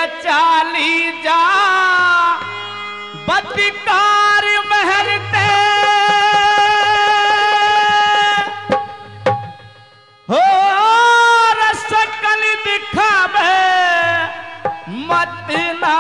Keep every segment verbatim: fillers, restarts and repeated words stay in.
चाली जा बदकार महल ते हो रसकल दिखावे मत ना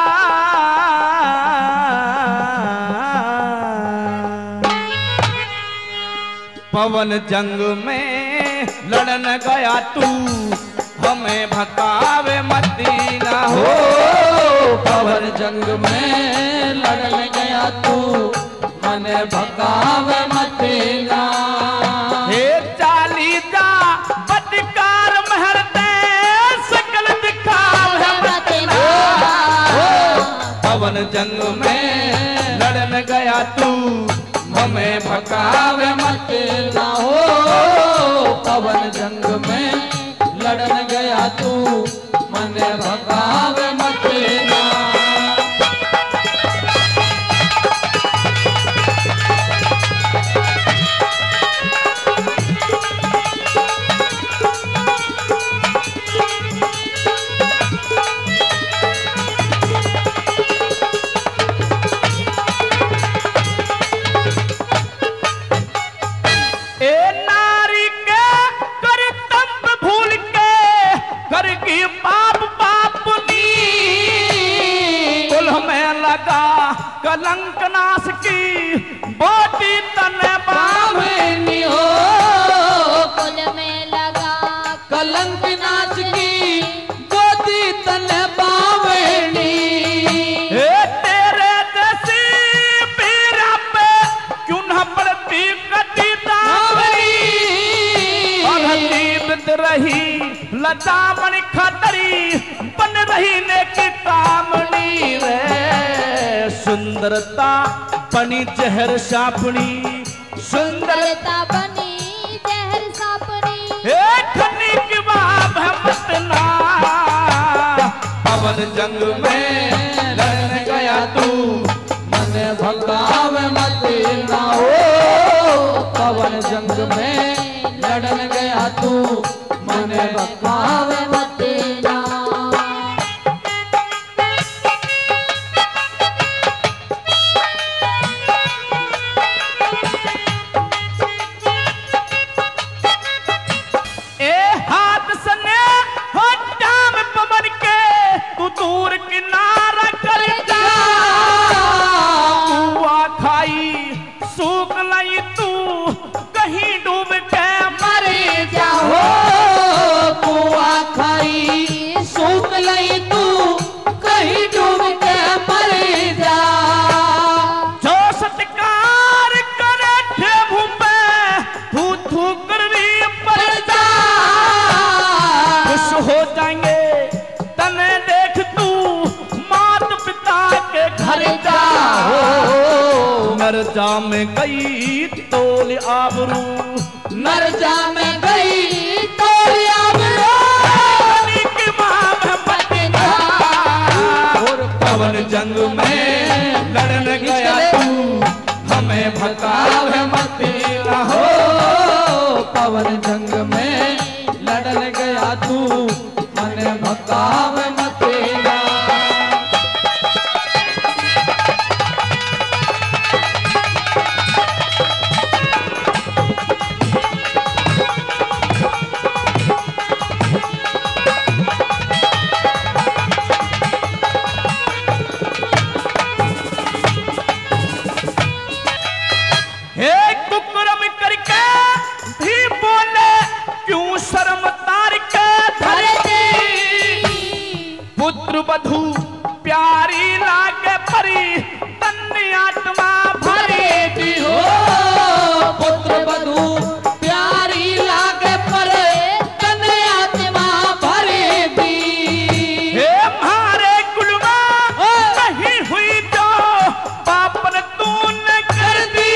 पवन जंग में लड़न गया तू हमें भकावे मदीना हो। पवन जंग में लड़न गया तू मने भकावे मदीना। हे चाली जा बदकार महर ते सकल दिखावे मदीना हो। पवन जंग में लड़न गया तू हमें भकावे मदीना हो। पवन जंग में लड़न गया तू मने भगावे मदीना। कलंक नाश की बोटी तने बांधनी हो। कुल में लगा कलंक नाश की बोटी तने बांधनी। हे तेरे जैसी पीरा पे क्यों न पड़ती कटी दावरी और हकीकत रही लजामण खतरी बन रही नेकी कामनी रे। सुंदरता बनी जहर सापनी सुंदरता बनी जहर सापनी। हे ठन्नी की बाब है मतना पवन जंग में लड़ने गया तू मने भगावे मदीना हो। पवन जंग में लड़न गया तू मने भगावे मदीना। दूर किनारा कर जा कुआ खाई सूख लई तू कहीं डूब के मर जा हो। कुआ खाई सूख लई तू कहीं डूब के मर जा। जो सत्कार करे थे भूपे थू थू कर रही पर जा खुश हो जाएंगे तने देख तू मात पिता के घर जा हो। नर जा में गई तोल आबरू नर जा में गई तोल आबरू की मां मदीना। और पवन जंग में लड़न गया तू हमें भगावे मदीना हो। पवन जंग में लड़न गया तू मने भगावे मदीना। हे कुकरम करके भी बोले क्यों शर्म तार के धरती पुत्र वधू प्यारी लागे परी तन्नी आत्मा भरी दी हो। पुत्र वधू प्यारी लागे पर तन्नी आत्मा भरी दी। हे मारे कुलवा नहीं हुई जो पापन तूने कर दी।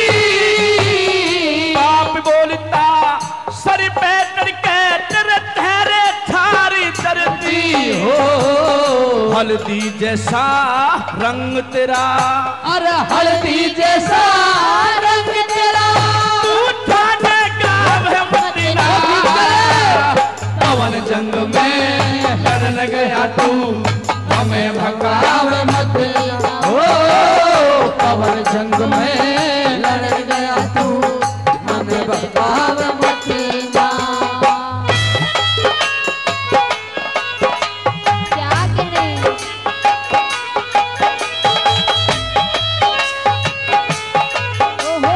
पाप बोलता सर पे करके तेरे ठहरे थारी दर्दी हो। हल्दी जैसा रंग तेरा अरे हल्दी जैसा रंग तेरा तू ठाने का है मदीना। पवन जंग में लड़न गया तू हमें भगाव मत हो, पवन जंग में लड़ गया तू, हमें भगाव मत जा। क्या कह रहे हैं? ओहो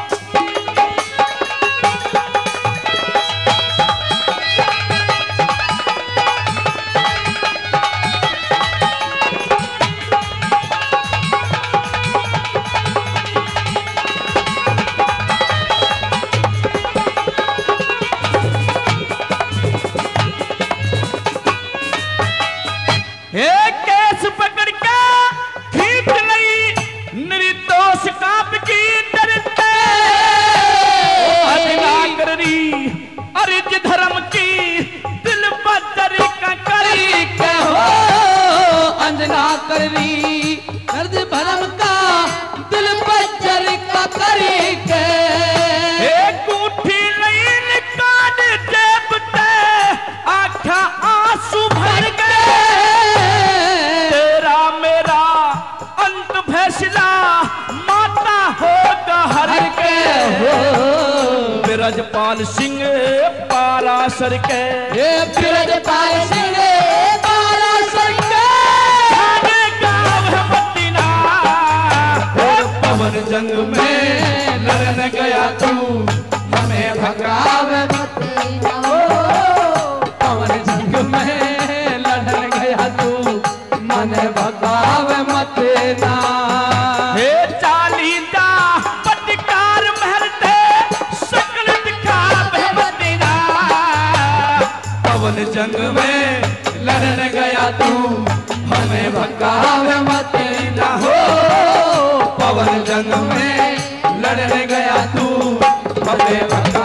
हे केस पकड़ के खींच लई निर्दोष काप की डरते, अजना कर री अर्ज धर्म की दिल पर का करी के हो अंजना कर री दर्द भरम का दिल पर का करी के। एक उठी लई निकाल जेब ते आखा आंसू भर के, तेरा मेरा अंत फैसला माता होगा हर के हो। ब्रजपाल सिंह पारासर के, ये ब्रजपाल सिंह पारासर के, खाने गाँव है मदीना, और पवन जंग में लड़ने गया तू, हमें भगाव मत हो, पवन जंग में लड़ने गया तू, मने भगाव मत ना। हे चालीदा पटकार महल दे सकल दिखावे मदीना, पवन जंग में लड़ने गया तू, हमें भगाव मत ना हो, पवन जंग में लड़ने गया तू, हमें भगाव